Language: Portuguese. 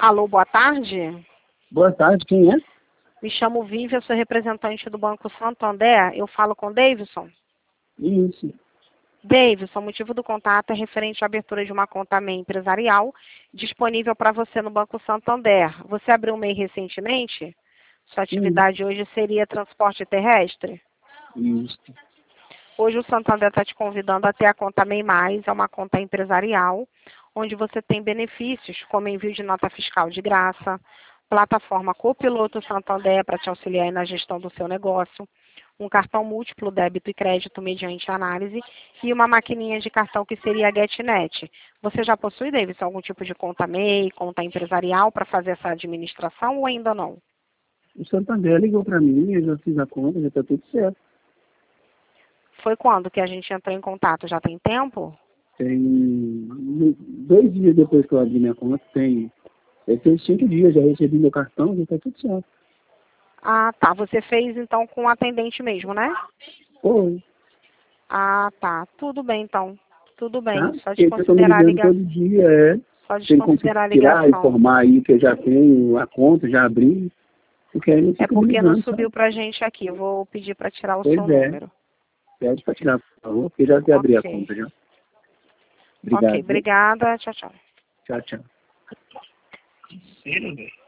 Alô, boa tarde. Boa tarde, quem é? Me chamo Vivian, sou representante do Banco Santander. Eu falo com Davidson. Isso. Davidson, o motivo do contato é referente à abertura de uma conta MEI empresarial disponível para você no Banco Santander. Você abriu um MEI recentemente? Sua atividade hoje seria transporte terrestre? Isso. Hoje o Santander está te convidando a ter a conta MEI+, é uma conta empresarial, onde você tem benefícios como envio de nota fiscal de graça, plataforma Copiloto Santander para te auxiliar aí na gestão do seu negócio, um cartão múltiplo débito e crédito mediante análise e uma maquininha de cartão que seria a GetNet. Você já possui, Davidson, algum tipo de conta MEI, conta empresarial para fazer essa administração ou ainda não? O Santander ligou para mim, eu já fiz a conta, já está tudo certo. Foi quando que a gente entrou em contato? Já tem tempo? Tem 2 dias depois que eu abri minha conta, tem 5 dias, já recebi meu cartão, já está tudo certo. Ah, tá. Você fez então com o atendente mesmo, né? Foi, Ah, tá. Tudo bem então. Tudo bem. tá? Só de Porque eu estou me considerar a ligando ligação. todo dia, Só de tem como considerar a tirar, ligação. informar aí que eu já tenho a conta, já abri, porque aí eu É fico me porque não ligando, subiu sabe? pra gente aqui. Eu vou pedir para tirar o seu Pois é, número. pede para tirar, por favor, porque já até abri a Ok. conta já. Ok, Obrigado, viu? obrigada. Tchau, tchau. Tchau, tchau.